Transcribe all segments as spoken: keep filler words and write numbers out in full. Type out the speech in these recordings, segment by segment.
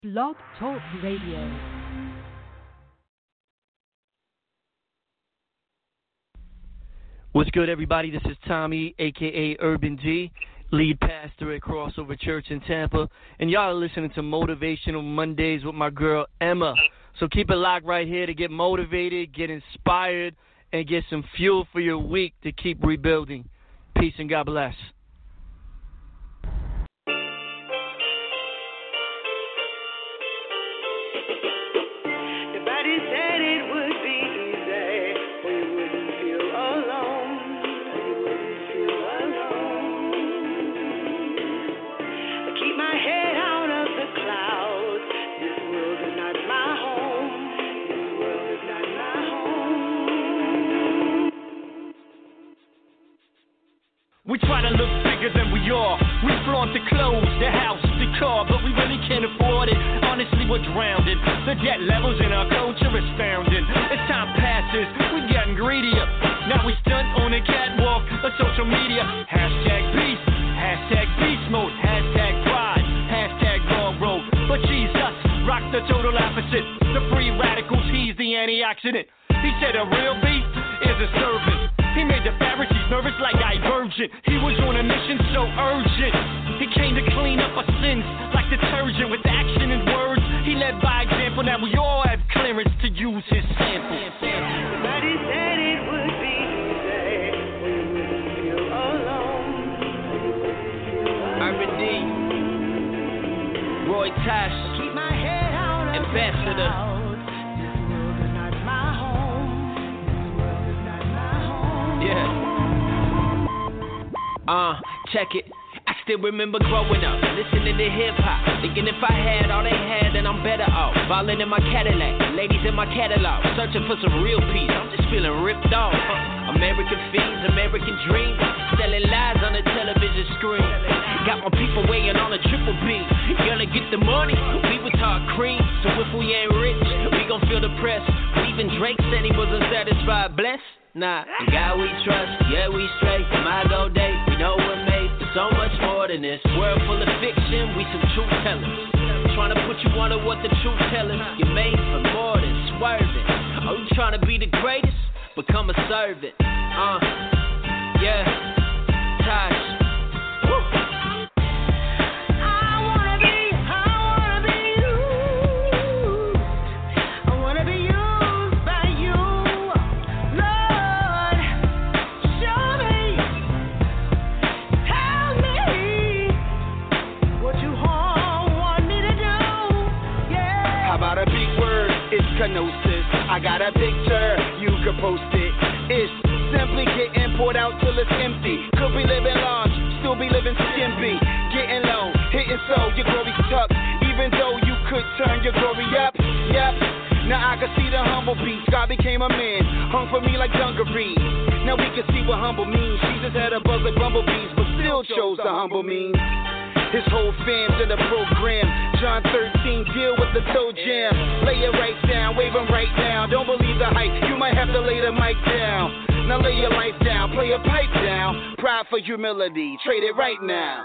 Blog Talk Radio. What's good, everybody? This is Tommy, a k a. Urban G, lead pastor at Crossover Church in Tampa, and y'all are listening to Motivational Mondays with my girl, Emma. So keep it locked right here to get motivated, get inspired, and get some fuel for your week to keep rebuilding. Peace and God bless. We try to look bigger than we are. We flaunt the clothes, the house, the car, but we really can't afford it. Honestly, we're drowning. The debt levels in our culture is astounding. As time passes, we're getting greedier. Now we stunt on the catwalk of social media. Hashtag beast, hashtag beast mode, hashtag pride, hashtag wrong road. But Jesus rock the total opposite. The free radicals, he's the antioxidant. He said a real beast is a servant. He made the Pharisees nervous like Divergent. He was on a mission so urgent. He came to clean up our sins like detergent with action and words. He led by example. Now we all have clearance to use his sample. Somebody said it would be easy. We wouldn't feel alone. Urban D, Roy Tash, Keep my head out of Ambassador. the clouds. Uh, check it. I still remember growing up, listening to hip-hop, thinking if I had all they had, then I'm better off. Ballin' in my Cadillac, ladies in my catalog, searching for some real peace. I'm just feeling ripped off. Huh? American fiends, American dreams, selling lies on the television screen. Got my people weighing on a triple B. Gonna get the money, we would talk cream. So if we ain't rich, we gon' feel depressed. Even Drake said he wasn't satisfied, blessed. Nah, in God we trust, yeah we straight. My go day, we know we're made for so much more than this. World full of fiction, we some truth tellers. Trying to put you under what the truth tellers. You're made for more than swerving. Oh, you trying to be the greatest? Become a servant. Uh, yeah, Tosh. Kenosis. I got a picture, you can post it. It's simply getting poured out till it's empty. Could be living large, still be living skimpy. Getting low, hitting so your glory's tucked. Even though you could turn your glory up, yep. Now I can see the humble beast. God became a man, hung for me like dungarees. Now we can see what humble means. Jesus had a buzz like bumblebees, but still chose the humble means. His whole fam's in the program. John thirteen, deal with the toe jam. Lay it right down, wave 'em right now. Don't believe the hype, you might have to lay the mic down. Now lay your life down, play a pipe down. Pride for humility, trade it right now.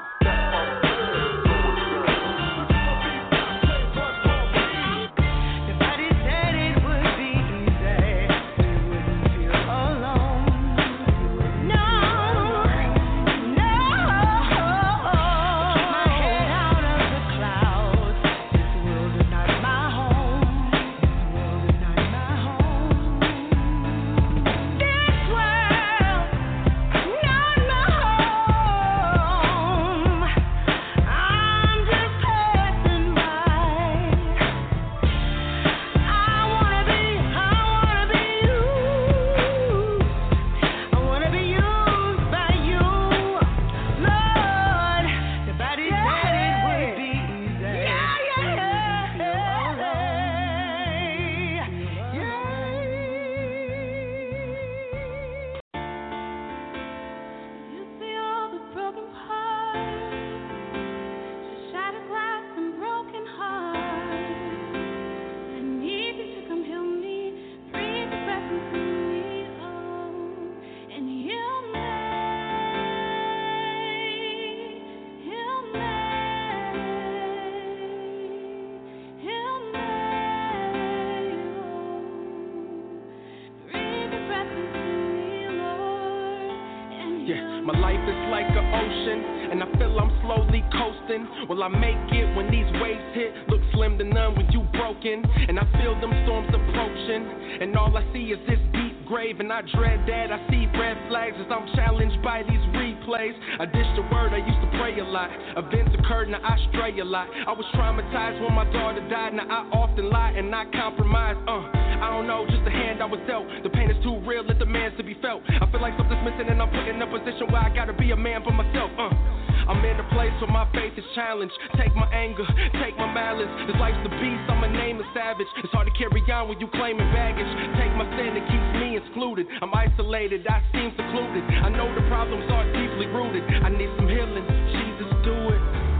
Yeah, my life is like an ocean, and I feel I'm slowly coasting. Will I make it when these waves hit? Look slim to none when you broken, and I feel them storms approaching, and all I see is this deep grave, and I dread that. I see red flags as I'm challenged by these replays. I dish the word, I used to pray a lot. Events occurred, now I stray a lot. I was traumatized when my daughter died, now I often lie and not compromise. Uh, I don't know, just the hand I was dealt. The pain is too real, let the man's to be felt. I feel like something's missing and I'm put in a position where I gotta be a man for myself. Uh, I'm in a place where my faith is challenged. Take my anger, take my malice. This life's the beast, I'm a name of savage. It's hard to carry on when you claiming baggage. Take my sin, it keeps me excluded. I'm isolated, I seem secluded. I know the problems are deeply rooted. I need some healing, Jesus, do it.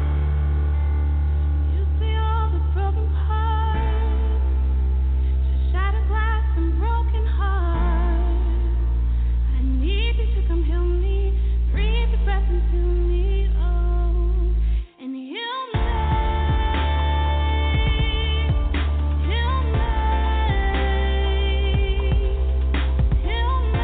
You see all the broken hearts, just shattered glass and broken hearts. I need you to come heal me, breathe your breath into me, oh, and heal me, heal me, heal me,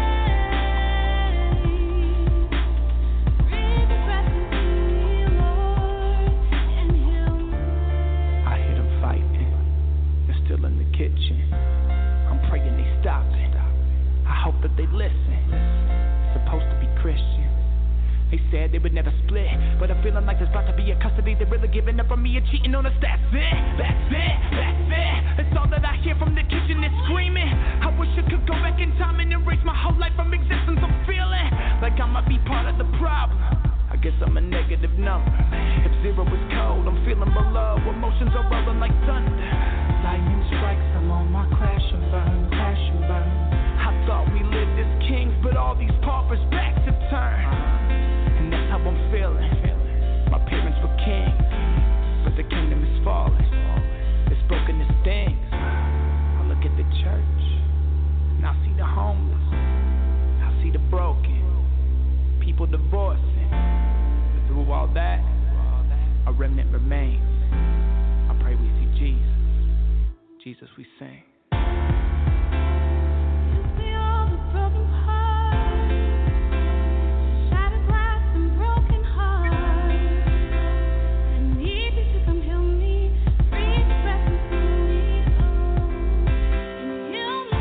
breathe your breath into me, Lord, and heal me. I hear them fighting. They're still in the kitchen. I'm praying they stop it. I hope that they listen. Supposed to be Christian. They said they would never split, but I'm feeling like there's about to be a custody. They're really giving up on me and cheating on us. That's it, that's it, that's it. It's all that I hear from the kitchen is screaming. I wish I could go back in time and erase my whole life from existence. I'm feeling like I might be part of the problem. I guess I'm a negative number. If zero is cold, I'm feeling below. Emotions are rolling like thunder. Lightning strikes, I'm on my crash and burn, crash and burn. I thought we lived as kings, but all these paupers back to turn. And that's how I'm feeling. My parents were kings, but the kingdom is falling. It's broken as things. I look at the church, and I see the homeless. I see the broken, people divorcing. But through all that, a remnant remains. I pray we see Jesus. Jesus, we sing. You see all the broken hearts, shattered glass and broken hearts. I need you to come heal me, breathe your breath into me, oh, and heal me,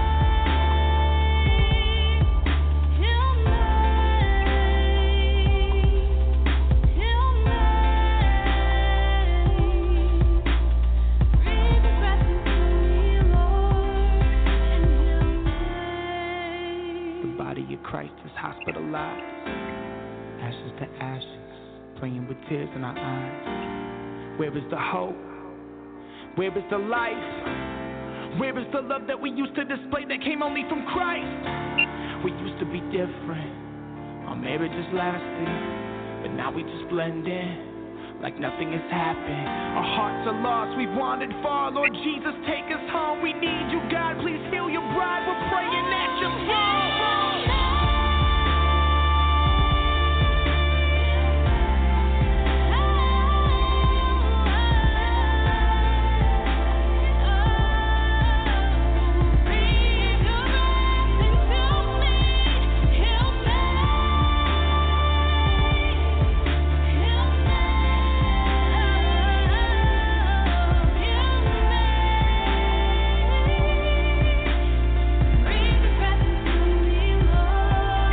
heal me, heal me, breathe your breath into me, Lord, and heal me. The body of Christ is hospitalized. Ashes to ashes, playing with tears in our eyes. Where is the hope? Where is the life? Where is the love that we used to display that came only from Christ? We used to be different. Our marriages lasted, but now we just blend in like nothing has happened. Our hearts are lost, we've wandered far. Lord Jesus, take us home. We need you, God. Please heal your bride. We're praying at your throne. Breathe your breath into me, heal me, heal me, heal me. Breathe your breath into me, Lord.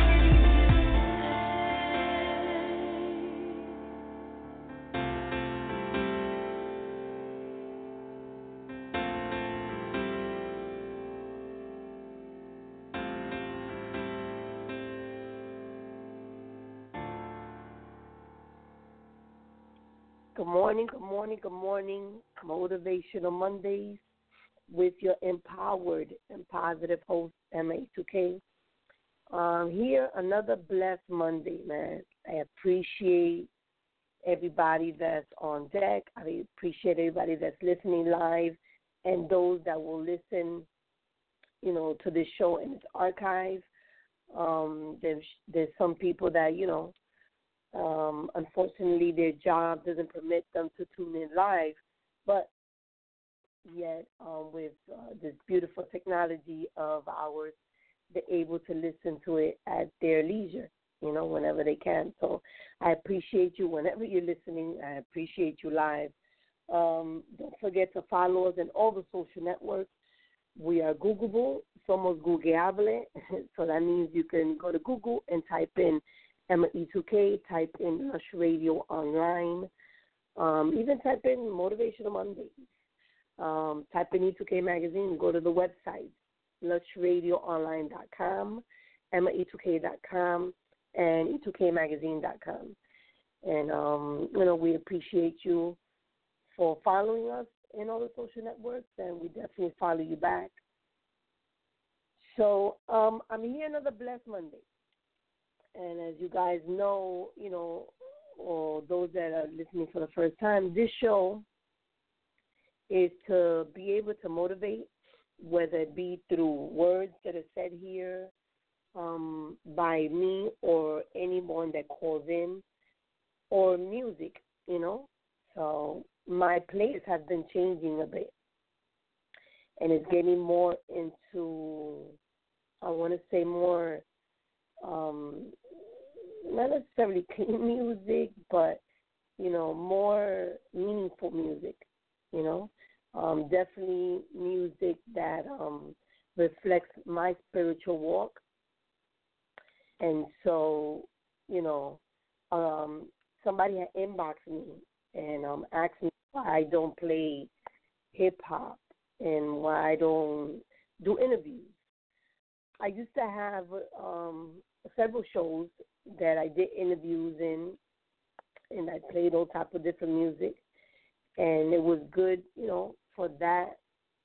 Good morning, good morning, good morning. Motivational Mondays with your empowered and positive host, M A two K. Um, here, another blessed Monday, man. I appreciate everybody that's on deck. I appreciate everybody that's listening live and those that will listen, you know, to this show in its archive. Um, there's, there's some people that, you know, Um, unfortunately, their job doesn't permit them to tune in live, but yet um, with uh, this beautiful technology of ours, they're able to listen to it at their leisure, you know, whenever they can. So I appreciate you whenever you're listening. I appreciate you live. Um, don't forget to follow us on all the social networks. We are Googleable, somos googleable. So that means you can go to Google and type in Emma E two K, type in Lush Radio Online, um, even type in Motivational Mondays. Um, type in E two K Magazine, go to the website, lush radio online dot com, emma e two k dot com, and e two k magazine dot com. And, um, you know, we appreciate you for following us in all the social networks, and we definitely follow you back. So um, I'm here another Blessed Monday. And as you guys know, you know, or those that are listening for the first time, this show is to be able to motivate, whether it be through words that are said here um, by me or anyone that calls in, or music, you know. So my plays have been changing a bit, and it's getting more into, I want to say more, um, not necessarily clean music, but, you know, more meaningful music, you know. Um, definitely music that um, reflects my spiritual walk. And so, you know, um, somebody had inboxed me and um, asked me why I don't play hip-hop and why I don't do interviews. I used to have um, several shows that I did interviews in, and I played all type of different music, and it was good, you know, for that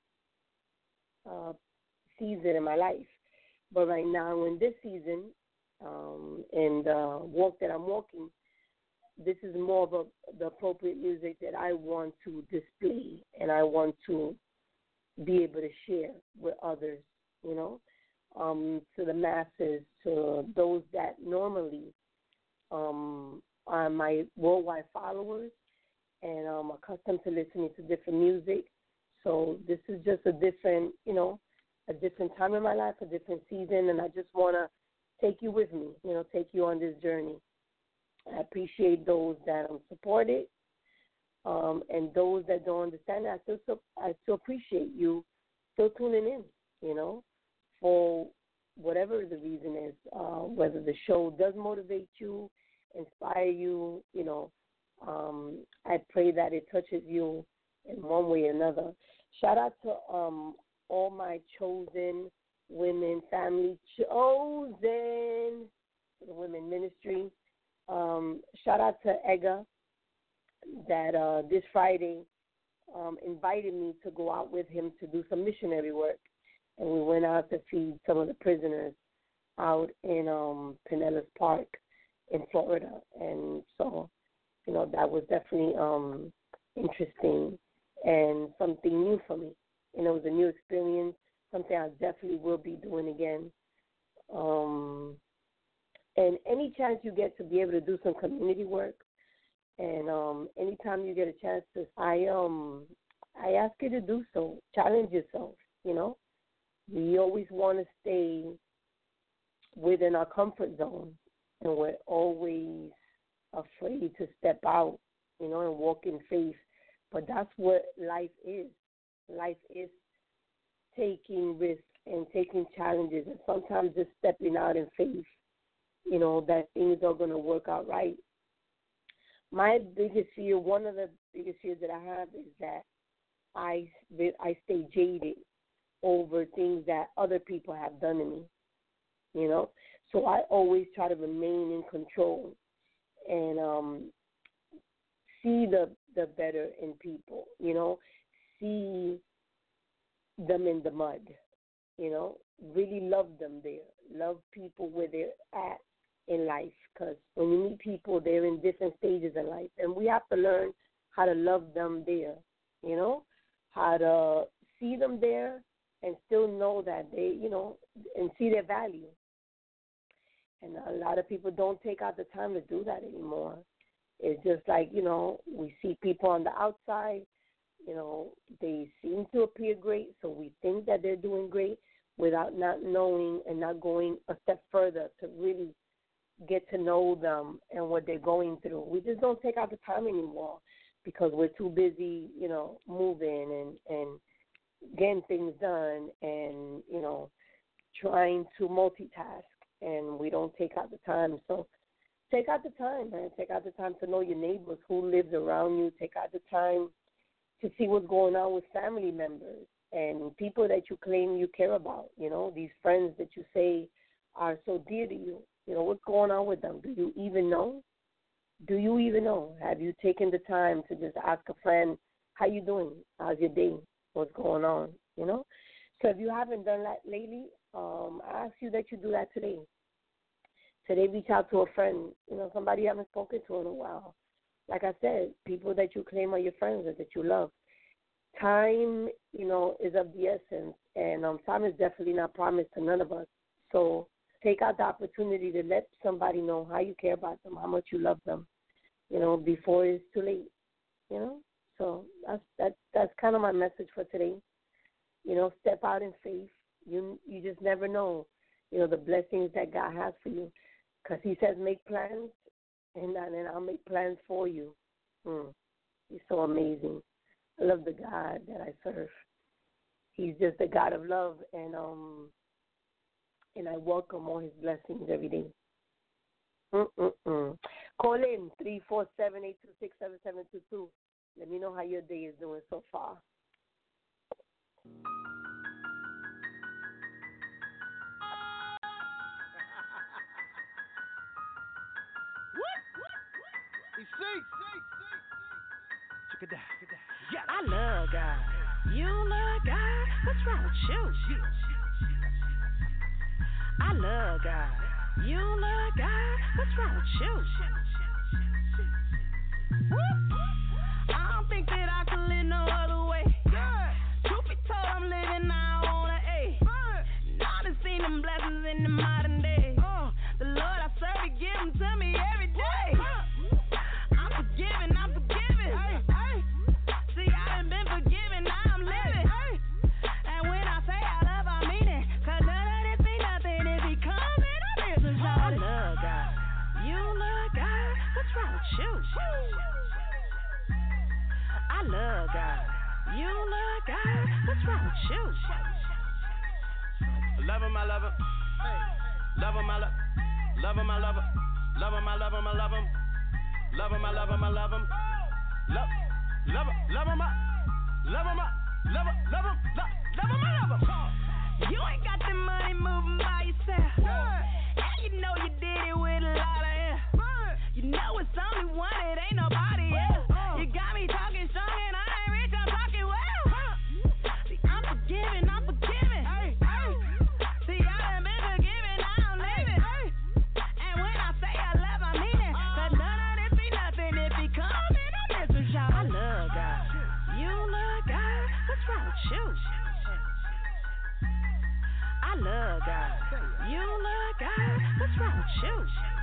uh, season in my life. But right now, in this season, um, and the walk that I'm walking, this is more of a, the appropriate music that I want to display and I want to be able to share with others, you know, um, to the masses, to those that normally um, are my worldwide followers and I'm accustomed to listening to different music. So this is just a different, you know, a different time in my life, a different season, and I just want to take you with me, you know, take you on this journey. I appreciate those that um, support it, um, and those that don't understand it, I still, I still appreciate you still tuning in, you know, for whatever the reason is, uh, whether the show does motivate you, inspire you, you know, um, I pray that it touches you in one way or another. Shout out to um, all my chosen women, family chosen, the women ministry. Um, shout out to Ega that uh, this Friday um, invited me to go out with him to do some missionary work. And we went out to feed some of the prisoners out in um, Pinellas Park in Florida. And so, you know, that was definitely um, interesting and something new for me. And it was a new experience, something I definitely will be doing again. Um, and any chance you get to be able to do some community work, and um, anytime you get a chance to, I um, I ask you to do so. Challenge yourself, you know. We always want to stay within our comfort zone, and we're always afraid to step out, you know, and walk in faith. But that's what life is. Life is taking risks and taking challenges, and sometimes just stepping out in faith, you know, that things are going to work out right. My biggest fear, one of the biggest fears that I have is that I, I stay jaded over things that other people have done to me, you know. So I always try to remain in control and um, see the, the better in people, you know, see them in the mud, you know, really love them there, love people where they're at in life, because when you meet people, they're in different stages in life, and we have to learn how to love them there, you know, how to see them there and still know that they, you know, and see their value. And a lot of people don't take out the time to do that anymore. It's just like, you know, we see people on the outside, you know, they seem to appear great, so we think that they're doing great, without not knowing and not going a step further to really get to know them and what they're going through. We just don't take out the time anymore because we're too busy, you know, moving and, and getting things done and, you know, trying to multitask, and we don't take out the time. So take out the time, man. Take out the time to know your neighbors, who lives around you. Take out the time to see what's going on with family members and people that you claim you care about, you know, these friends that you say are so dear to you. You know, what's going on with them? Do you even know? Do you even know? Have you taken the time to just ask a friend, how you doing? How's your day? What's going on? You know? So if you haven't done that lately, um, I ask you that you do that today. Today, reach out to a friend, you know, somebody you haven't spoken to in a while. Like I said, people that you claim are your friends or that you love. Time, you know, is of the essence, and um, time is definitely not promised to none of us. So take out the opportunity to let somebody know how you care about them, how much you love them, you know, before it's too late, you know. So that's that's that's kind of my message for today. You know, step out in faith. You you just never know, you know, the blessings that God has for you, because He says make plans, and then I'll make plans for you. Hmm. He's so amazing. I love the God that I serve. He's just the God of love, and um, and I welcome all His blessings every day. Mm-mm-mm. Call in three four seven, eight two six, seven seven two two. Let me know how your day is doing so far. Check it out. Yeah, I love God. You love God? What's wrong with you? I love God. You love God? What's wrong with you? I don't think that I can live no other way. Truth be told, I'm living now on an A. Now I done seen them blessings in the modern day. The Lord I serve, He give them to me every day. I'm forgiven, I'm forgiven. See, I done been forgiven, now I'm living. And when I say I love, I mean it. Cause none of this be nothing if He comes in a business. I love God. You love God? What's wrong with you? I love God. You love God? What's wrong with you? Love him, I love him. Love him, I love Love him, I love him. Love him, I love him, I love him. Love him, I love him, I love him. Love, love him, love him, I love him, I love him, love him, love him, I love him. You ain't got the money moving by yourself. And you know you did it with a lot of air. You know it's only one, it ain't nobody else. You got me talking strong and I ain't rich, I'm talking well. See, I'm forgiving, I'm forgiving. See, I done been forgiven, now I'm living. And when I say I love, I mean it. Cause none of this be nothing if He come in on this one, y'all. I love God. You love God? What's wrong with you? I love God. You love God? What's wrong with you?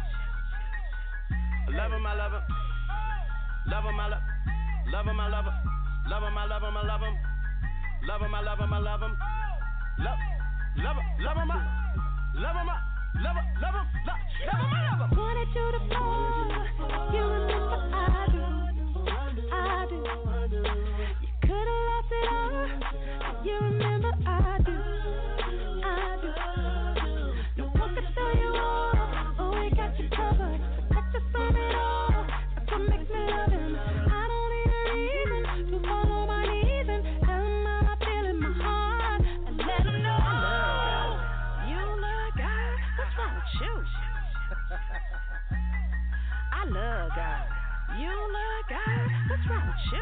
Love him, I love him. Love him, I love Love him, I love him. Love him, I love him, I love him. Love him, I love him, I love him. Love, love him, love him, I love him, I love him, love him, love him, I love him. Wanted you to fall. You remember I do. I do. You could have lost it all. You remember I do. I do. No one can tell you all. Oh, we got you covered. Protect us from it all. That's what makes me love Him. I don't need a reason to fall on my knees and tell Him how I feel in my heart and let Him know. You love God? What's wrong with you? I love God. You love God? What's wrong with you?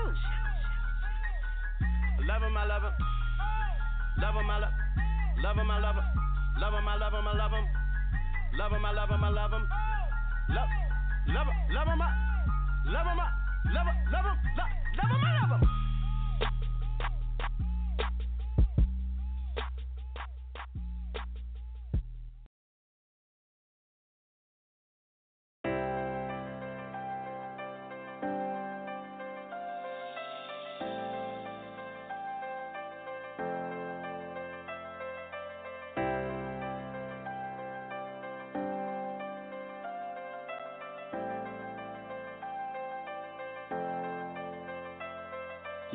Love him, I love him. Love him, I love Love him, I love him. Love him, I love him, I love him. Love him, I love him, I love him. Love, love him, love him, I love him, I love him, love him, love him, I love him.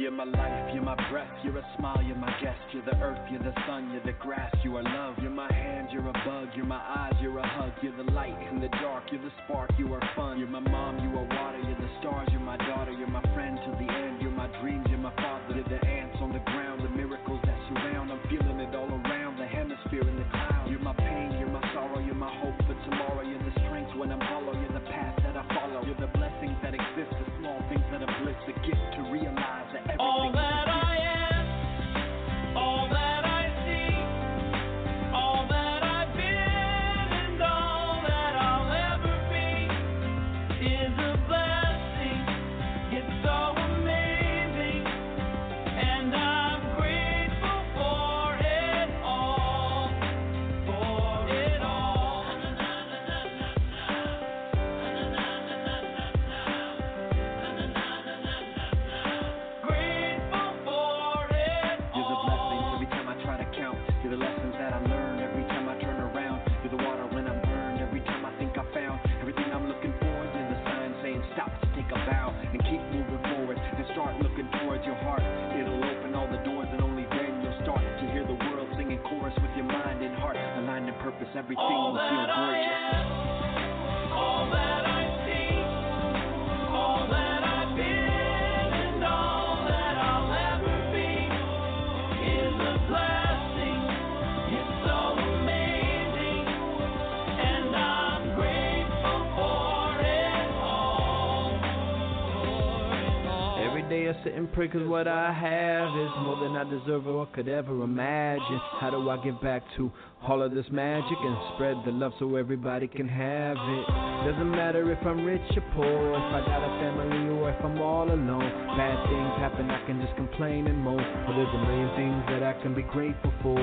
You're my life, you're my breath, you're a smile, you're my guest. You're the earth, you're the sun, you're the grass, you are love. You're my hand, you're a bug, you're my eyes, you're a hug. You're the light in the dark, you're the spark, you are fun. You're my mom, you are water, you're the stars, you're my daughter. You're my friend till the end, you're my dreams, you're my father. You're the ants on the ground, the miracles that surround. I'm feeling it all around, the hemisphere in the clouds. You're my pain, you're my sorrow, you're my hope for tomorrow. You're the strength when I'm hollow, you're the path that I follow. You're the blessings that exist, the small things that are bliss, the gift to realize that everything all that is a gift. I am, all that I see, all that I've been, and all that I'll ever be is a blessing. It's so amazing, and I'm grateful for it all, for it all. Grateful for it You're the blessings every time I try to count. You're the lessons that I learn every time I turn around. You're the water when I'm burned every time I think I found everything I'm looking for. You're the sign saying stop to take a bow and keep moving forward and start looking towards your heart. It'll open all the doors and only then you'll start to hear the world singing chorus with your mind and heart. Aligned in purpose, everything all will feel that I gorgeous. am, all that I see, all that I've been, and all that I'll ever be is a blessing. It's so amazing, and I'm grateful for it all. Every day I sit and pray cause what I have is more than I deserve or could ever imagine. How do I get back to all of this magic and spread the love so everybody can have it? Doesn't matter if I'm rich or poor, if I got a family or if I'm all alone. Bad things happen, I can just complain and moan, but there's a million things that I can be grateful for.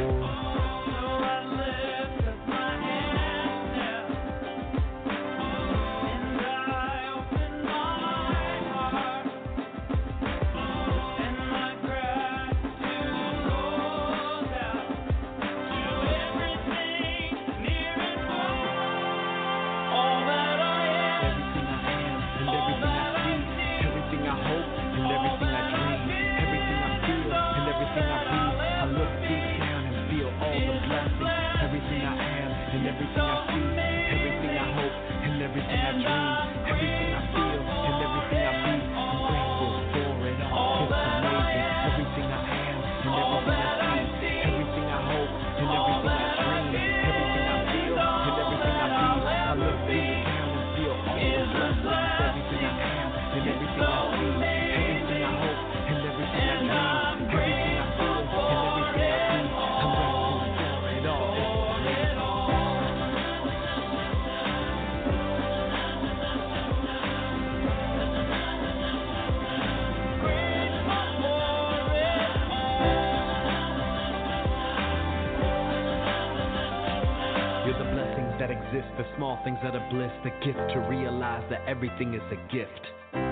The small things that are bliss, the gift to realize that everything is a gift.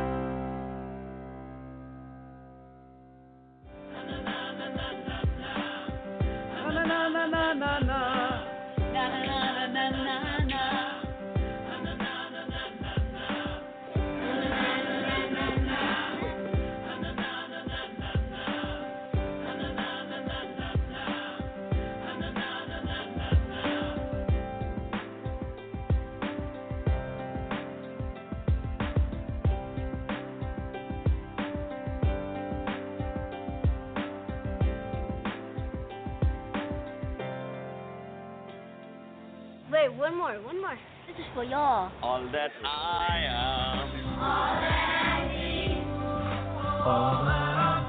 Wait, one more, one more. This is for y'all. all that I am. All that I need. All that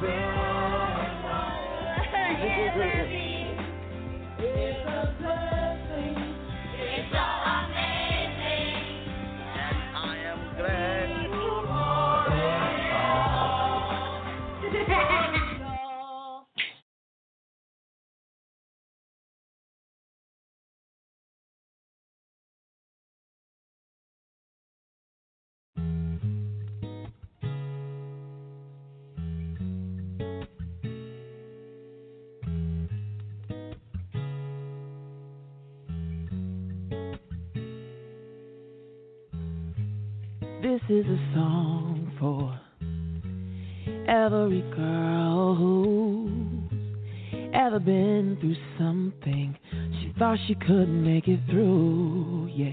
It's a blessing. It's so amazing. And I am grateful This is a song for every girl who's ever been through something she thought she couldn't make it through, yeah.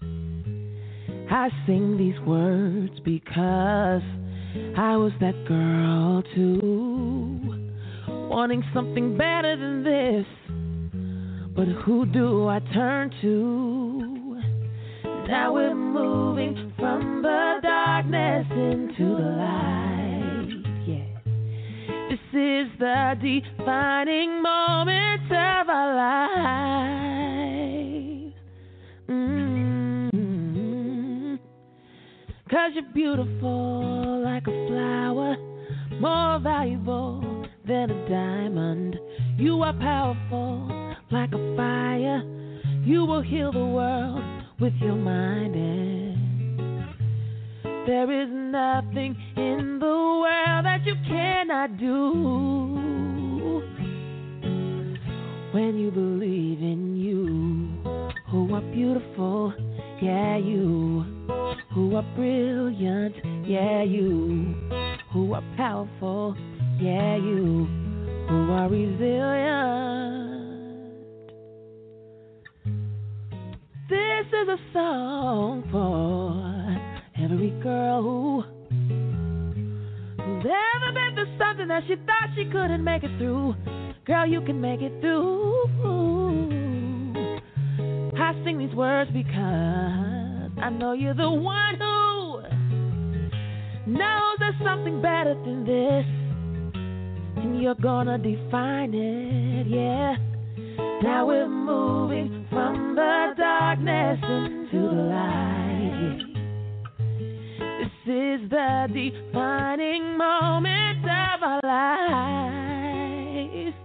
I sing these words because I was that girl too, wanting something better than this, but who do I turn to? Now we're moving from the darkness into the light, yeah. This is the defining moment of our lives. Mm-hmm. 'Cause you're beautiful like a flower, more valuable than a diamond. You are powerful like a fire. You will heal the world with your mind, and there is nothing in the world that you cannot do when you believe in you. Who are beautiful, yeah, you. Who are brilliant, yeah, you. Who are powerful, yeah, you. Who are resilient. This is a song for every girl who, who's ever been through something that she thought she couldn't make it through. Girl, you can make it through. I sing these words because I know you're the one who knows there's something better than this, and you're gonna define it, yeah. Now we're moving from the darkness into the light. This is the defining moment of our lives.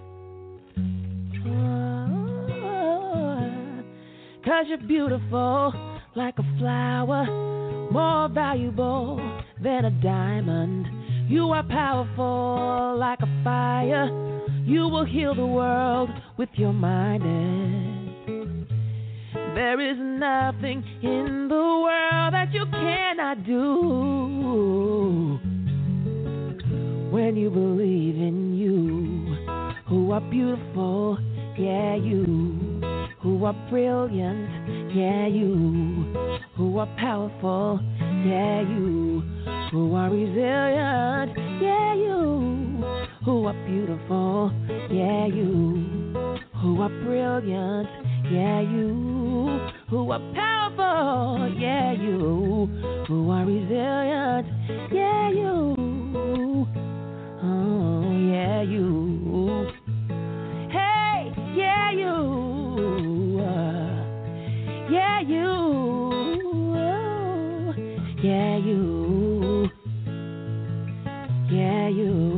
Oh, 'cause you're beautiful like a flower, more valuable than a diamond. You are powerful like a fire. You will heal the world with your mind, and there is nothing in the world that you cannot do when you believe in you. Who are beautiful, yeah, you. Who are brilliant, yeah, you. Who are powerful, yeah, you. Who are resilient, yeah, you. Who are beautiful, yeah, you. Who are brilliant, yeah, you. Who are powerful, yeah, you. Who are resilient, yeah, you. Oh, yeah, you. Hey, yeah, you. Uh, yeah, you. Oh, yeah, you. Yeah, you.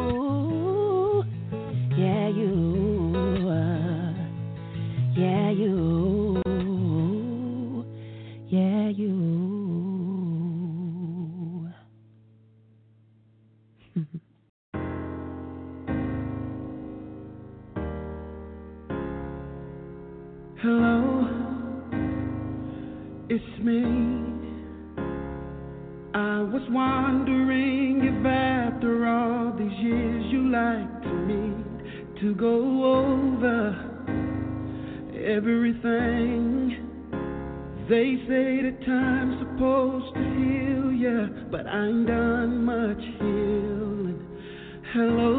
Yeah, you, uh, yeah, you, yeah, you. Hello, it's me. I was wondering if after all these years you like to meet to go over everything. They say that time's supposed to heal ya, but I ain't done much healing. Hello,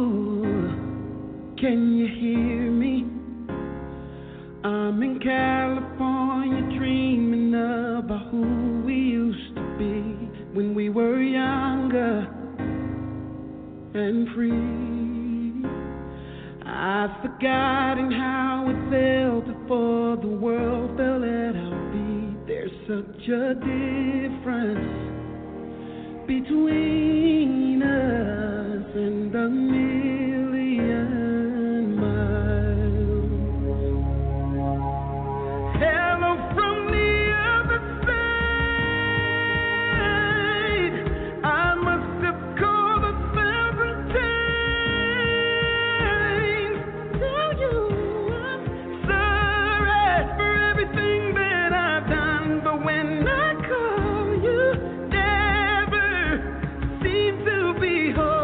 can you hear me? I'm in California dreaming about who we used to be when we were younger and free. I've forgotten how it felt before the world fell at our feet. There's such a difference between us and a million miles. Hello from the other side. I must have called a thousand times. Tell you I'm sorry for everything that I've done, but when I call you, never seem to be home.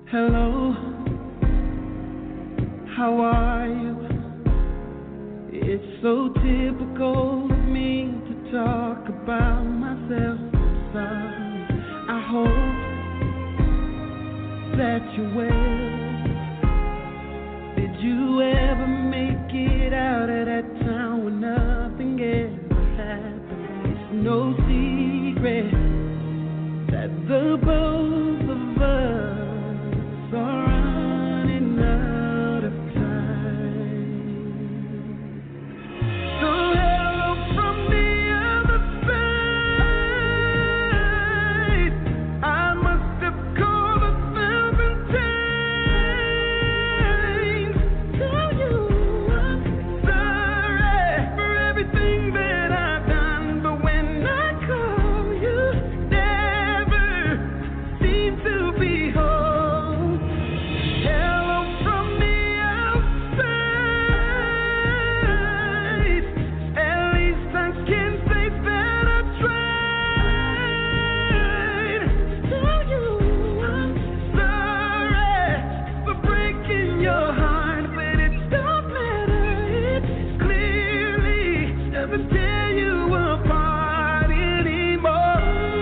Hello, how are you? It's so typical of me to talk about myself. I'm sorry. I hope that you're well. Did you ever make it out of that town where nothing ever happened? It's no secret that the both of us are running out of time. So hello from the other side. I must have called a thousand times. Tell you I'm sorry for everything that I've done, but when I call you, never seem to be home. Hello from the outside. At least I can say that I tried. Tell you I'm sorry for breaking your heart, but it don't matter. It clearly doesn't tear you apart anymore.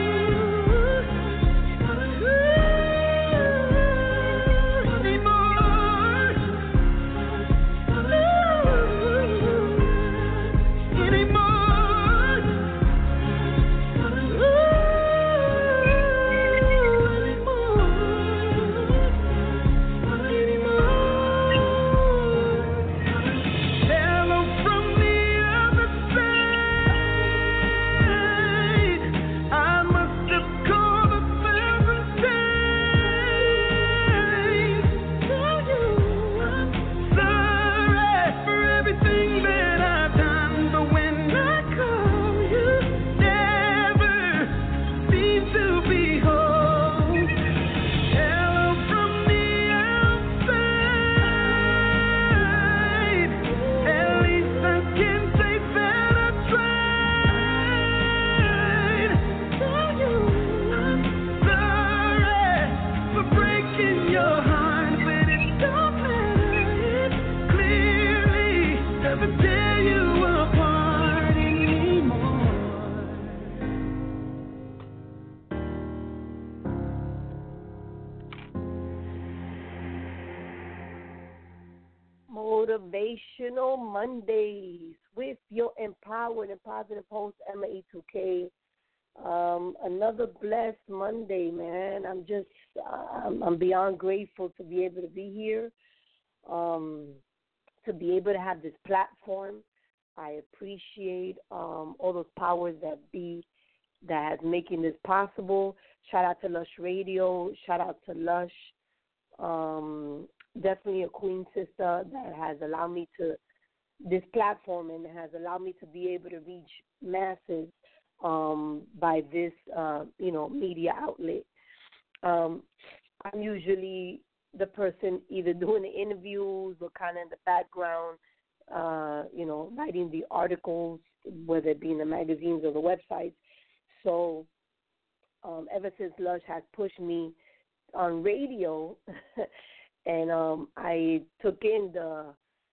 Hello from the other side. I must have called a thousand times. Tell you I'm sorry for everything that I've done, but when I call you, never seem to be home. Hello from the outside. At least I can say that I tried. Tell you I'm sorry for breaking your heart, but it don't matter. It clearly doesn't tear you apart anymore. Motivational Mondays with your empowered and positive host, Emma E two K. Um, another blessed Monday, man. I'm just, I'm, I'm beyond grateful to be able to be here, um, to be able to have this platform. I appreciate um, all those powers that be that making this possible. Shout out to Lush Radio. Shout out to Lush. Um, definitely a queen sister that has allowed me to, this platform, and has allowed me to be able to reach masses um, by this, uh, you know, media outlet. Um, I'm usually the person either doing the interviews or kind of in the background, uh, you know, writing the articles, whether it be in the magazines or the websites. So um, ever since Lush has pushed me on radio, and um, I took in the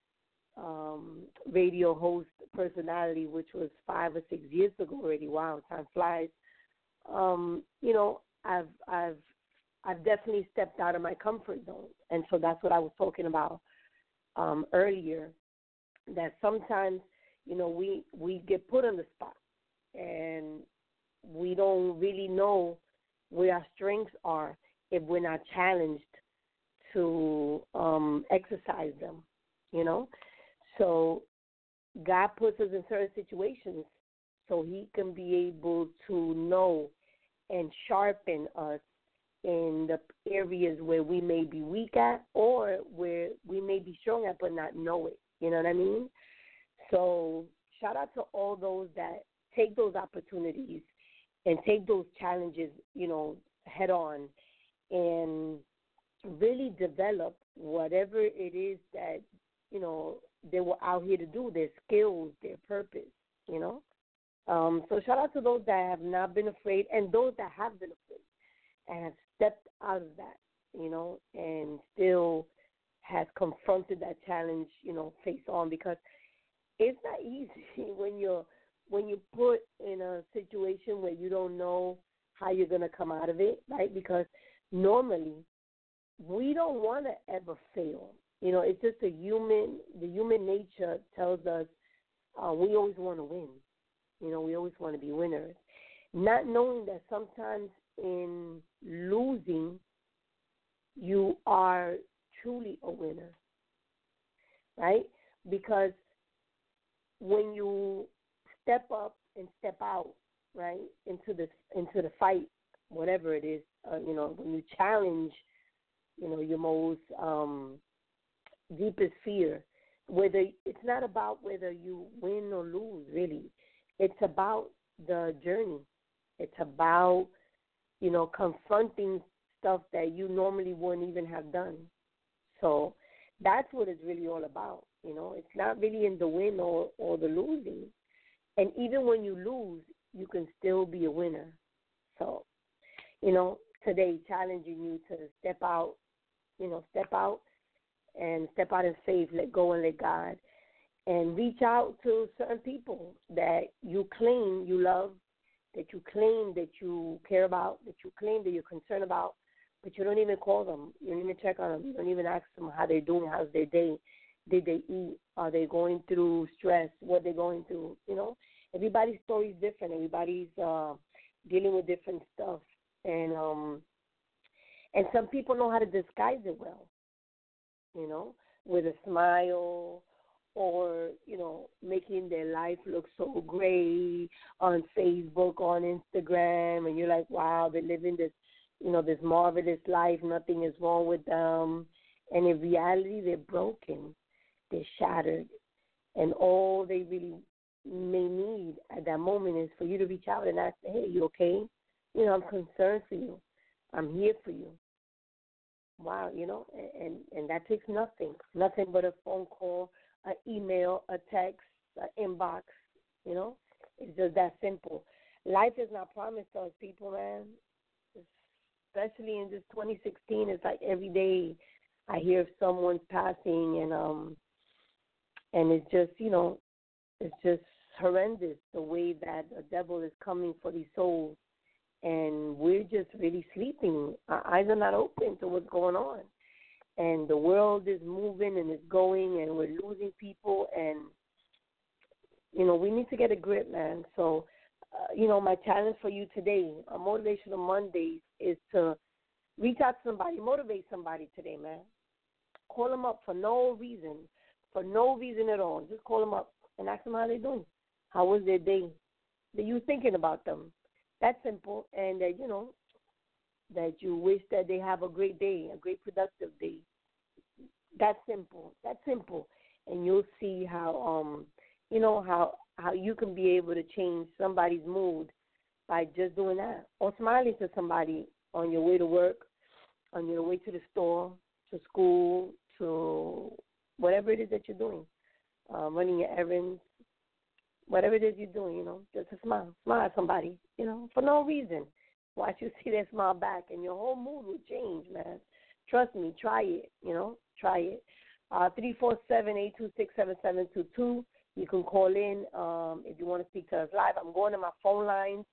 um, radio host personality, which was five or six years ago already. Wow, time flies. Um, you know, I've I've I've definitely stepped out of my comfort zone, and so that's what I was talking about um, earlier. That sometimes, you know, we we get put on the spot, and we don't really know where our strengths are if we're not challenged to um, exercise them, you know. So God puts us in certain situations so he can be able to know and sharpen us in the areas where we may be weak at or where we may be strong at but not know it. You know what I mean? So shout out to all those that take those opportunities and take those challenges, you know, head on and really develop whatever it is that, you know, they were out here to do, their skills, their purpose, you know. Um, so shout out to those that have not been afraid and those that have been afraid and have stepped out of that you know, and still has confronted that challenge, you know, face on, because it's not easy when you're when you put in a situation where you don't know how you're going to come out of it, right? Because normally we don't want to ever fail. You know, it's just a human, the human nature tells us uh, we always want to win. You know, we always want to be winners. Not knowing that sometimes in losing, you are truly a winner, right? Because when you step up and step out, right, into the into the fight, whatever it is, uh, you know, when you challenge, you know, your most um, deepest fear, whether it's not about whether you win or lose, really, it's about the journey. It's about, you know, confronting stuff that you normally wouldn't even have done. So that's what it's really all about. You know, it's not really in the win or, or the losing. And even when you lose, you can still be a winner. So, you know, today challenging you to step out, you know, step out and step out in faith, let go and let God, and reach out to certain people that you claim you love, that you claim that you care about, that you claim that you're concerned about, but you don't even call them. You don't even check on them. You don't even ask them how they're doing, how's their day, did they eat, are they going through stress, what they're going through, you know. Everybody's story is different. Everybody's uh, dealing with different stuff. And um, and some people know how to disguise it well, you know, with a smile or, you know, making their life look so great on Facebook, on Instagram, and you're like, wow, they're living this, you know, this marvelous life, nothing is wrong with them. And in reality, they're broken, they're shattered, and all they really may need at that moment is for you to reach out and ask, hey, you okay? You know, I'm concerned for you. I'm here for you. Wow, you know, and, and that takes nothing, nothing but a phone call, an email, a text, an inbox, you know. It's just that simple. Life is not promised to us, people, man. Especially in this twenty sixteen, it's like every day I hear of someone's passing, and um, and it's just, you know, it's just horrendous the way that the devil is coming for these souls, and we're just really sleeping. Our eyes are not open to what's going on, and the world is moving and it's going, and we're losing people, and you know, we need to get a grip, man. So, uh, you know, my challenge for you today on Motivational Mondays is to reach out to somebody, motivate somebody today, man. Call them up for no reason, for no reason at all. Just call them up and ask them how they're doing. How was their day? That you thinking about them. That's simple. And that, you know, that you wish that they have a great day, a great productive day. That's simple. That's simple. And you'll see how, um, you know, how, how you can be able to change somebody's mood by just doing that. Or smiling to somebody on your way to work, on your way to the store, to school, to whatever it is that you're doing, uh, running your errands, whatever it is you're doing, you know, just a smile. Smile at somebody, you know, for no reason. Watch you see that smile back, and your whole mood will change, man. Trust me, try it, you know, try it. Uh, three four seven, eight two six, seven seven two two. You can call in um, if you want to speak to us live. I'm going to my phone lines.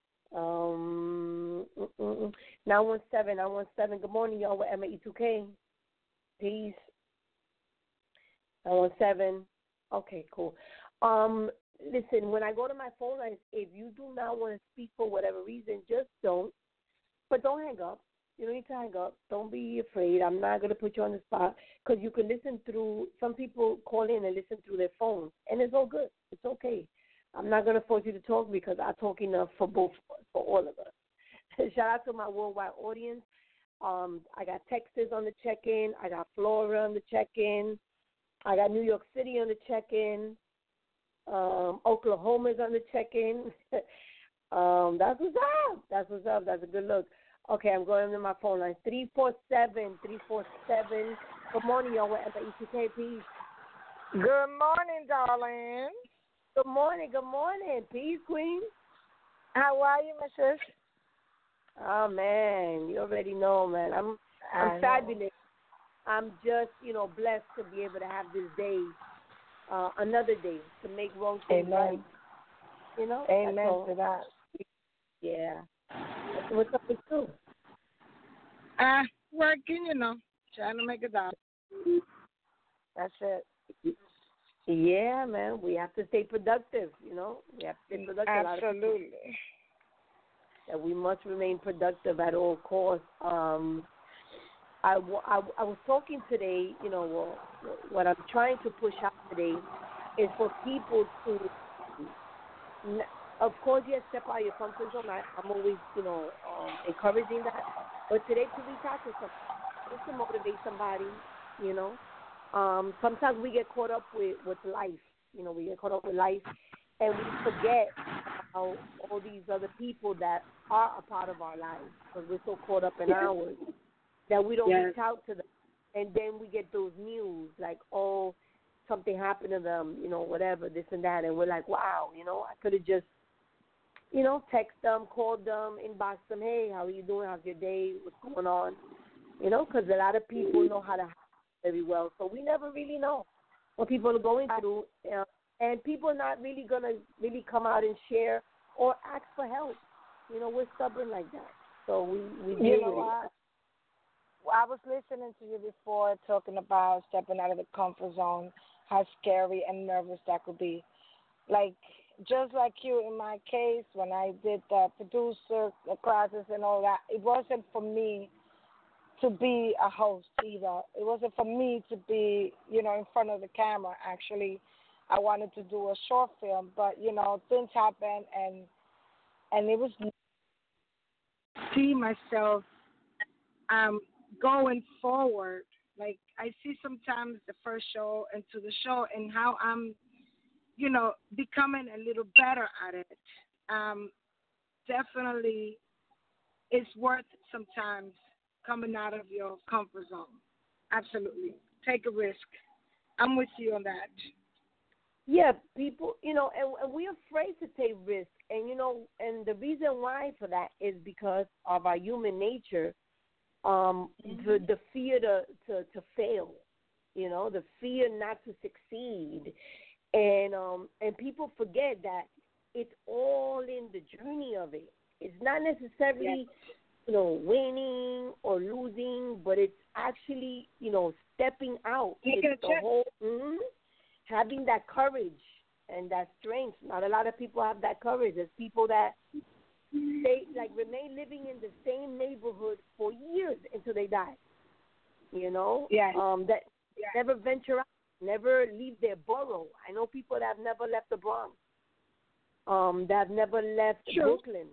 Um, nine one seven, nine one seven. Good morning, y'all, with Emma E two K. Peace. nine one seven. Okay, cool. Um, listen, when I go to my phone lines, if you do not want to speak for whatever reason, just don't. But don't hang up. You don't need to hang up. Don't be afraid. I'm not going to put you on the spot, because you can listen through, some people call in and listen through their phones, and it's all good. It's okay. I'm not going to force you to talk, because I talk enough for both, for all of us. Shout out to my worldwide audience. Um, I got Texas on the check-in. I got Florida on the check-in. I got New York City on the check-in. Um, Oklahoma's on the check-in. um, that's what's up. That's what's up. That's a good look. Okay, I'm going to my phone line. three four seven, three four seven. Good morning, y'all. Wherever E T K, peace. Good morning, darling. Good morning. Good morning. Peace, Queen. How are you, my sis? Oh, man. You already know, man. I'm I'm I know. fabulous. I'm just, you know, blessed to be able to have this day, uh, another day, to make wrong things Amen. right. You know? Amen That's all. to that. Yeah. What's up with you? Uh, working, you know, trying to make it out. That's it. Yeah, man. We have to stay productive, you know? We have to stay productive. Absolutely. That we must remain productive at all costs. Um, I, I, I was talking today, you know, well, what I'm trying to push out today is for people to, of course, yes, step out of your comfort zone. I, I'm always, you know, um, encouraging that. But today to reach out to somebody, just to motivate somebody, you know. Um, sometimes we get caught up with, with life. You know, we get caught up with life, and we forget how all these other people that are a part of our lives, because we're so caught up in Yes. ours, that we don't Yes. reach out to them. And then we get those news like, oh, something happened to them, you know, whatever, this and that. And we're like, wow, you know, I could have just, you know, text them, called them, inbox them, hey, how are you doing? How's your day? What's going on? You know, because a lot of people know how to help very well. So we never really know what people are going through. Uh, and people are not really going to really come out and share or ask for help. You know, we're stubborn like that. So we, we deal You know with what? Well, I was listening to you before talking about stepping out of the comfort zone, how scary and nervous that could be. Like, just like you, in my case, when I did the producer classes and all that, it wasn't for me to be a host either. It wasn't for me to be, you know, in front of the camera. Actually, I wanted to do a short film, but, you know, things happened, and and it was see myself um, going forward. Like, I see sometimes the first show into the show and how I'm, you know, becoming a little better at it. Um, definitely, it's worth sometimes coming out of your comfort zone. Absolutely. Take a risk. I'm with you on that. Yeah, people, you know, and, and we're afraid to take risks. And, you know, and the reason why for that is because of our human nature, um, mm-hmm. the, the fear to, to, to fail, you know, the fear not to succeed. And um, and people forget that it's all in the journey of it. It's not necessarily, yes. you know, winning or losing, but it's actually, you know, stepping out. You it's the check. whole, mm-hmm, having that courage and that strength. Not a lot of people have that courage. There's people that they like remain living in the same neighborhood for years until they die. You know, yes. um, that yes. never venture out, never leave their borough. I know people that have never left the Bronx, um, that have never left True. Brooklyn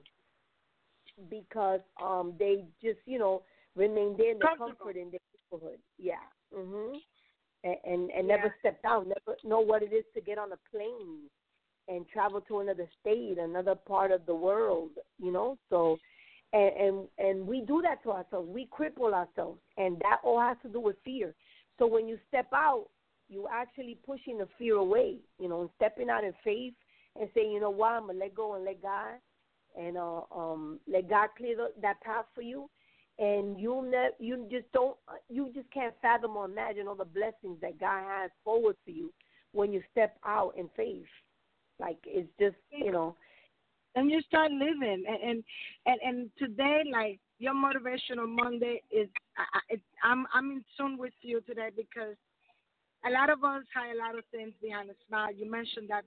because um, they just, you know, remain there in the comfort in their neighborhood. Yeah. Mhm. And and, and yeah. never stepped out, never know what it is to get on a plane and travel to another state, another part of the world, you know. So, and, and and we do that to ourselves. We cripple ourselves, and that all has to do with fear. So when you step out, you actually pushing the fear away, you know, and stepping out in faith and saying, you know what, I'm gonna let go and let God, and uh, um, let God clear the, that path for you. And you'll ne- you just don't, you just can't fathom or imagine all the blessings that God has forward for you when you step out in faith. Like, it's just, you know. And you start living. And and, and, and today, like, your Motivational Monday is, I, it, I'm, I'm in tune with you today because a lot of us hide a lot of things behind a smile. You mentioned that.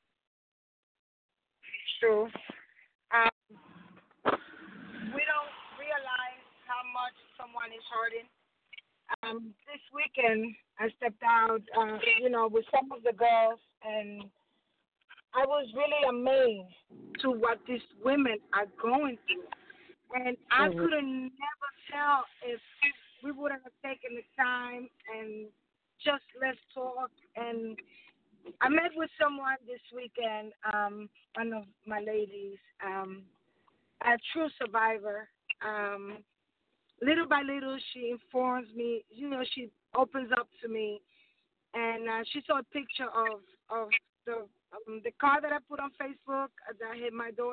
True. Um, we don't realize how much someone is hurting. Um, this weekend, I stepped out, uh, you know, with some of the girls, and I was really amazed to what these women are going through. And I mm-hmm. could have never tell if we wouldn't have taken the time and just let's talk. And I met with someone this weekend, um, one of my ladies, um, a true survivor. Um, little by little, she informs me, you know, she opens up to me. And uh, she saw a picture of, of the um, the car that I put on Facebook that hit my daughter.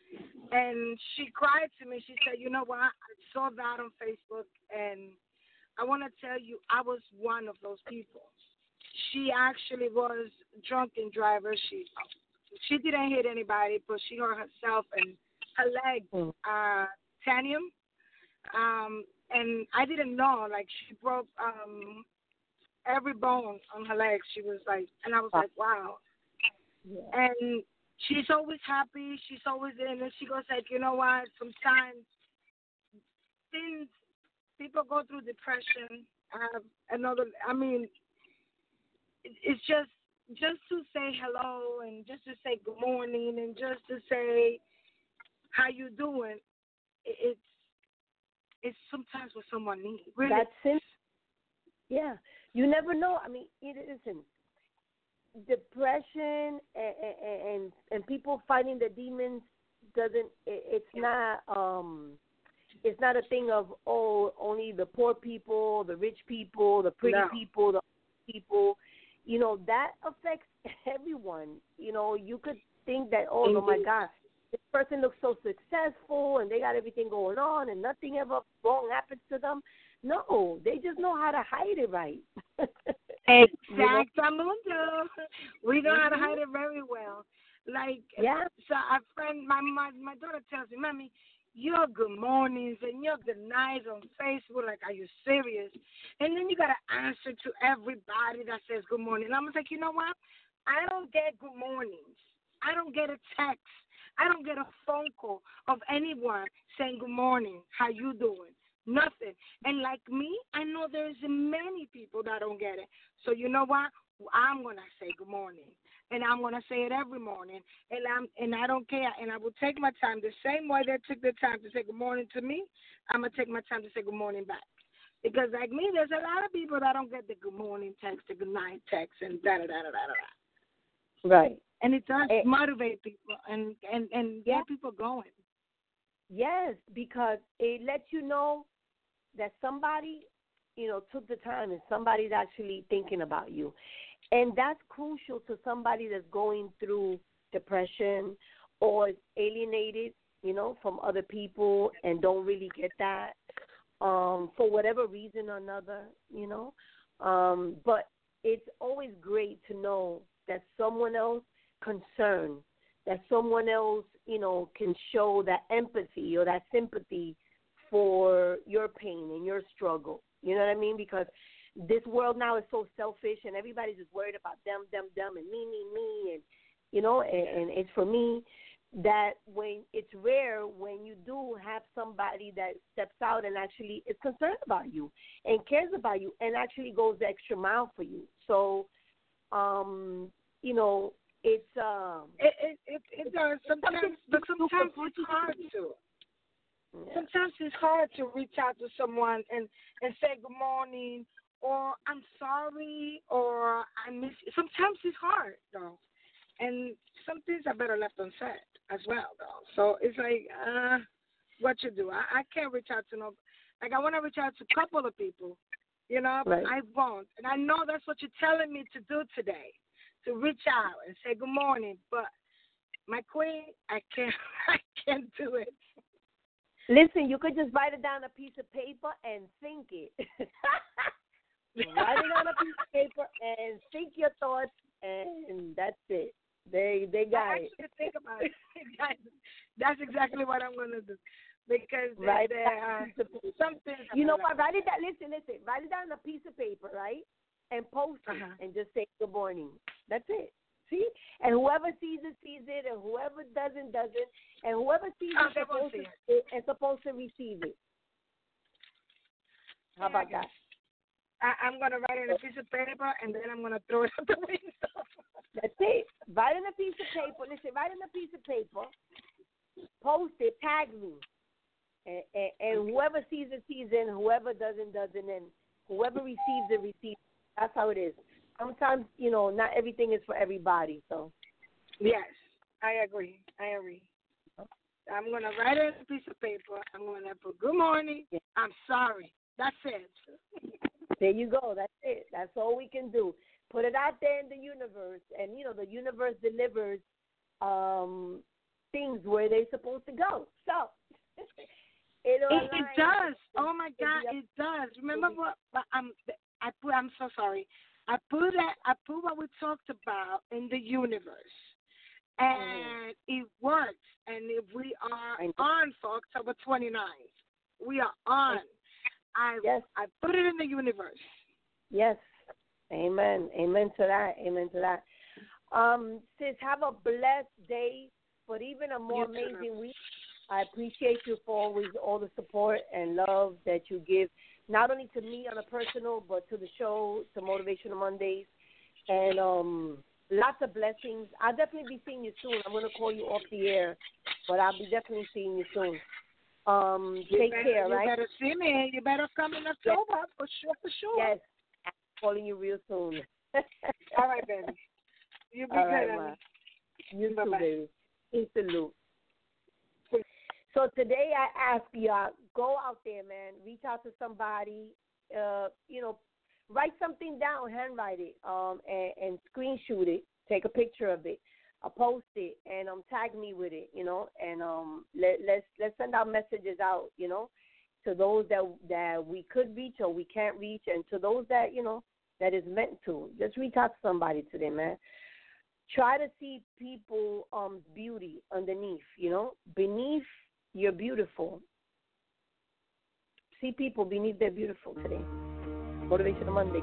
And she cried to me. She said, you know what? I saw that on Facebook, and I want to tell you, I was one of those people. She actually was drunk and driver. She she didn't hit anybody, but she hurt herself and her leg, uh, titanium. Um, and I didn't know, like, she broke um, every bone on her leg. She was like, and I was like, wow. Yeah. And she's always happy. She's always in. And she goes like, you know what? Sometimes things, people go through depression. Uh, another, I mean, it, it's just just to say hello and just to say good morning and just to say how you doing. It, it's it's sometimes what someone needs. Really. That's it. Yeah, you never know. I mean, it isn't. Depression and, and and people fighting the demons doesn't. It's not. Um, it's not a thing of oh only the poor people, the rich people, the pretty No. people, the people. You know that affects everyone. You know you could think that oh, oh my God, this person looks so successful and they got everything going on and nothing ever wrong happens to them. No, they just know how to hide it right. Exactamundo. We know how to Mhm. hide it very well. Like, Yeah. so a friend, my my, my daughter tells me, Mommy, your good mornings and your good nights on Facebook, like, are you serious? And then you got to answer to everybody that says good morning. And I'm like, you know what? I don't get good mornings. I don't get a text. I don't get a phone call of anyone saying good morning, how you doing? Nothing. And like me, I know there's many people that don't get it. So you know what? I'm gonna say good morning, and I'm gonna say it every morning, and I'm and I don't care, and I will take my time the same way they took the time to say good morning to me. I'm gonna take my time to say good morning back, because like me, there's a lot of people that don't get the good morning text, the good night text, and da da da da da da. Right. And it does Eh, motivate people and and and Yeah. get people going. Yes, because it lets you know that somebody, you know, took the time and somebody's actually thinking about you. And that's crucial to somebody that's going through depression or is alienated, you know, from other people and don't really get that um, for whatever reason or another, you know. Um, but it's always great to know that someone else concerned, that someone else, you know, can show that empathy or that sympathy for your pain and your struggle. You know what I mean? Because this world now is so selfish and everybody's just worried about them, them, them, and me, me, me, and, you know, and, and it's for me that when it's rare when you do have somebody that steps out and actually is concerned about you and cares about you and actually goes the extra mile for you. So, um, you know, it's um, it it it, it does sometimes, but sometimes it's hard to. Yeah. Sometimes it's hard to reach out to someone and and say good morning or I'm sorry or I miss you. Sometimes it's hard though, and some things are better left unsaid as well though. So it's like uh, what you do. I, I can't reach out to no. Like I want to reach out to a couple of people, you know, but Right. I won't. And I know that's what you're telling me to do today, to reach out and say good morning. But my queen, I can't. I can't do it. Listen, you could just write it down on a piece of paper and think it. Write it on a piece of paper and think your thoughts, and that's it. They they got I it. actually think about it. that's, that's exactly what I'm gonna do because there, Right. there are some things. You know what? Write it down. Listen, listen. Write it down on a piece of paper, right? And post it, Uh-huh. and just say good morning. That's it. See? And whoever sees it sees it, and whoever doesn't doesn't, and whoever sees Oh, it they won't supposed to see is is supposed to receive it. How about that? I, I'm gonna write it on a piece of paper and then I'm gonna throw it out the window. That's it. Write on a piece of paper. Listen, write on a piece of paper. Post it. Tag me. And, and, and whoever sees it sees it, and whoever doesn't doesn't, and whoever receives it receives it. That's how it is. Sometimes, you know, not everything is for everybody. So. Yes, I agree. I agree. I'm gonna write it on a piece of paper. I'm gonna put good morning. I'm sorry. That's it. There you go. That's it. That's all we can do. Put it out there in the universe, and you know the universe delivers um, things where they're supposed to go. So it, it, it does. Oh my God, it does. Remember what? Um, I put. I'm so sorry. I put that. I put what we talked about in the universe, and mm. it works. And if we are on for October twenty-ninth, we are on. I yes. I put it in the universe. Yes. Amen. Amen to that. Amen to that. Um, sis, have a blessed day, but even a more amazing week. I appreciate you for always all the support and love that you give, not only to me on a personal, but to the show, to Motivational Mondays, and um, lots of blessings. I'll definitely be seeing you soon. I'm going to call you off the air, but I'll be definitely seeing you soon. Um, you take better, care, you right? You better see me. You better come in October yes. for sure, for sure. Yes, I'm calling you real soon. All right, baby. You be All good, right, Emma. You Bye-bye. too, baby. Peace and salute. So today I ask y'all, go out there, man. Reach out to somebody. Uh, you know, write something down, handwrite it, um, and, and screenshot it. Take a picture of it. Uh, post it and um tag me with it. You know, and um let let's let's send out messages out. You know, to those that that we could reach or we can't reach, and to those that you know that is meant to. Just reach out to somebody today, man. Try to see people um beauty underneath. You know, beneath. You're beautiful. See people beneath their beautiful today. Motivational Monday.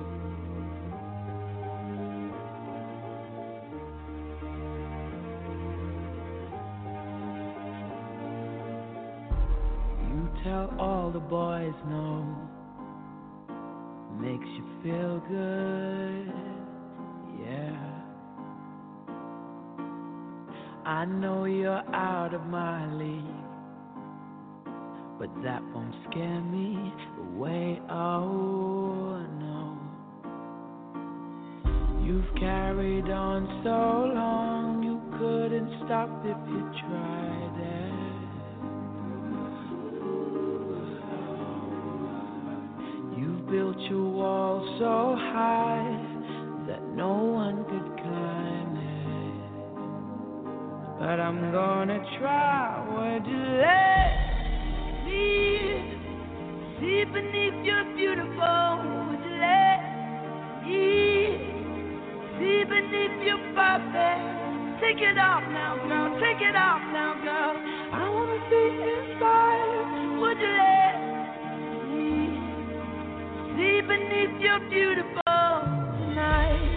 You tell all the boys no. Makes you feel good. Yeah. I know you're out of my league, but that won't scare me away, oh no. You've carried on so long, you couldn't stop if you tried it. You've built your wall so high that no one could climb it. But I'm gonna try, would you let see beneath your beautiful, would you let me see beneath your perfect? Take it off now, girl, take it off now, girl. I wanna see inside, would you let me see beneath your beautiful tonight?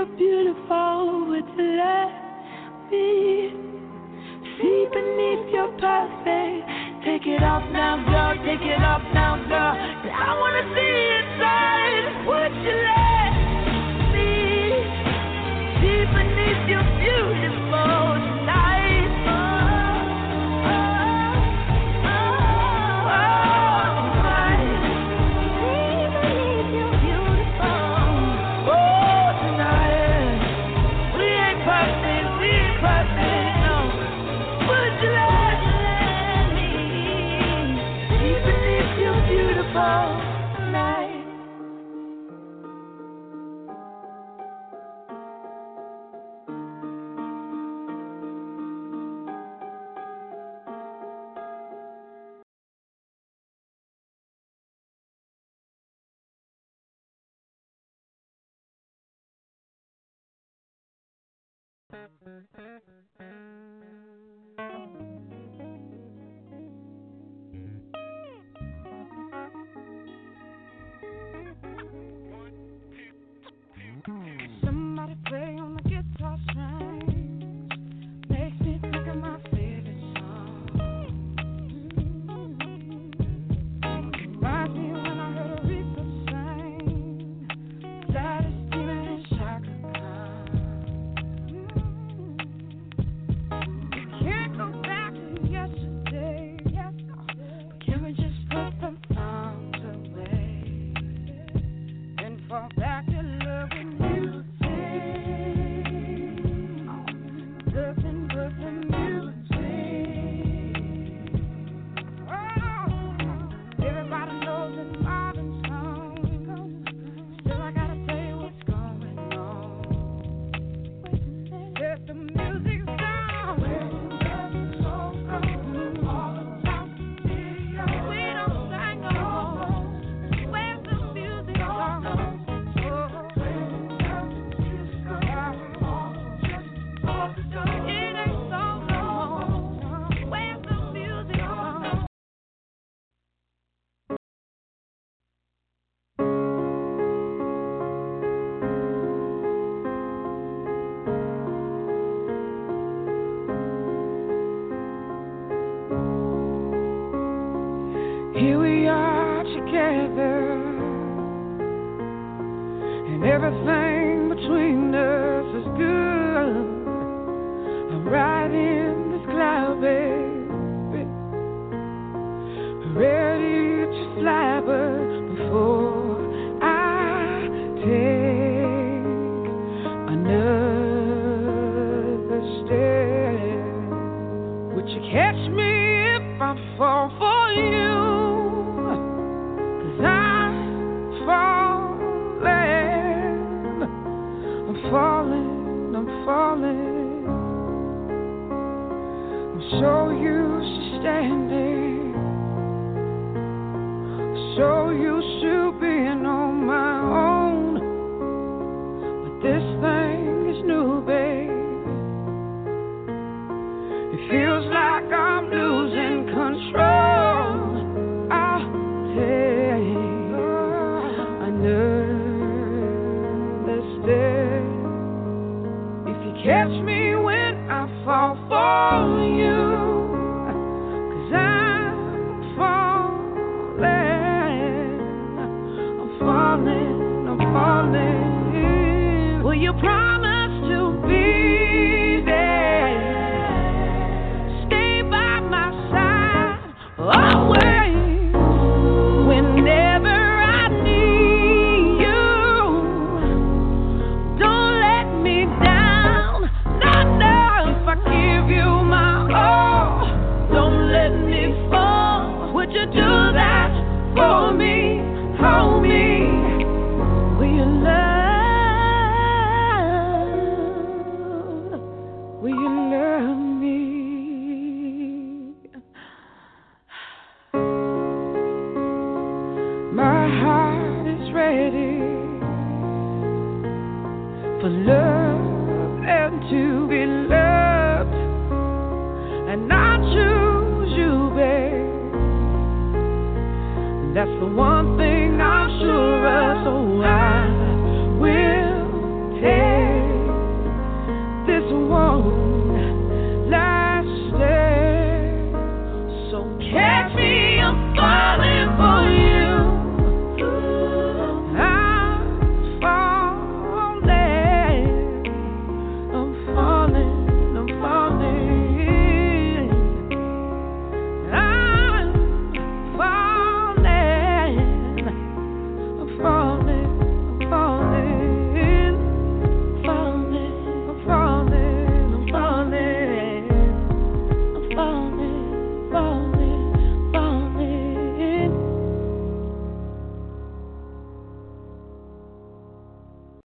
you're beautiful. Would you let me see beneath your perfect? Take it off now, girl. Take it off now, girl. I wanna see inside. Would you let me see beneath your beautiful tonight? Oh, oh, oh, oh, tonight. See beneath your beautiful. Oh, tonight. We ain't perfect. We ain't perfect. No. Would you let me see beneath your beautiful tonight? Somebody play on the guitar strings, makes me think of my favorite song. Reminds me when I heard Aretha sing, Gladys, Tina, and Chaka Khan. Can't go back to yesterday, but can we just put them arms away and fall back to love with music? Nothing but the music. Oh, everybody knows that Marvin's gone. Still, I gotta tell you what's going on. Let the music sound. All the time, we don't sing no more. Where's the music song? It ain't so no more. Where's the music song? Here we are together, and everything between us is good. I'm riding this cloud, baby, ready to fly, but before I take another step, would you catch me if I fall for you? 'Cause I'm falling, I'm falling, I'm falling. I'm so used to standing, so used to being on my own, but this thing is new, babe. It feels like I'm losing control. I'll take another step if you catch me when I fall for you. 'Cause I'm falling, I'm falling, I'm falling. Will you promise to be there? Stay by my side always, whenever I need you. Don't let me down. No, no, if I give you my all, don't let me fall. Would you do that for me? Hold me. Will you love? Will you love me? My heart is ready for love and to be loved, and I choose you, babe. That's the one thing I'm sure of, so I will take Catch me, I'm flying.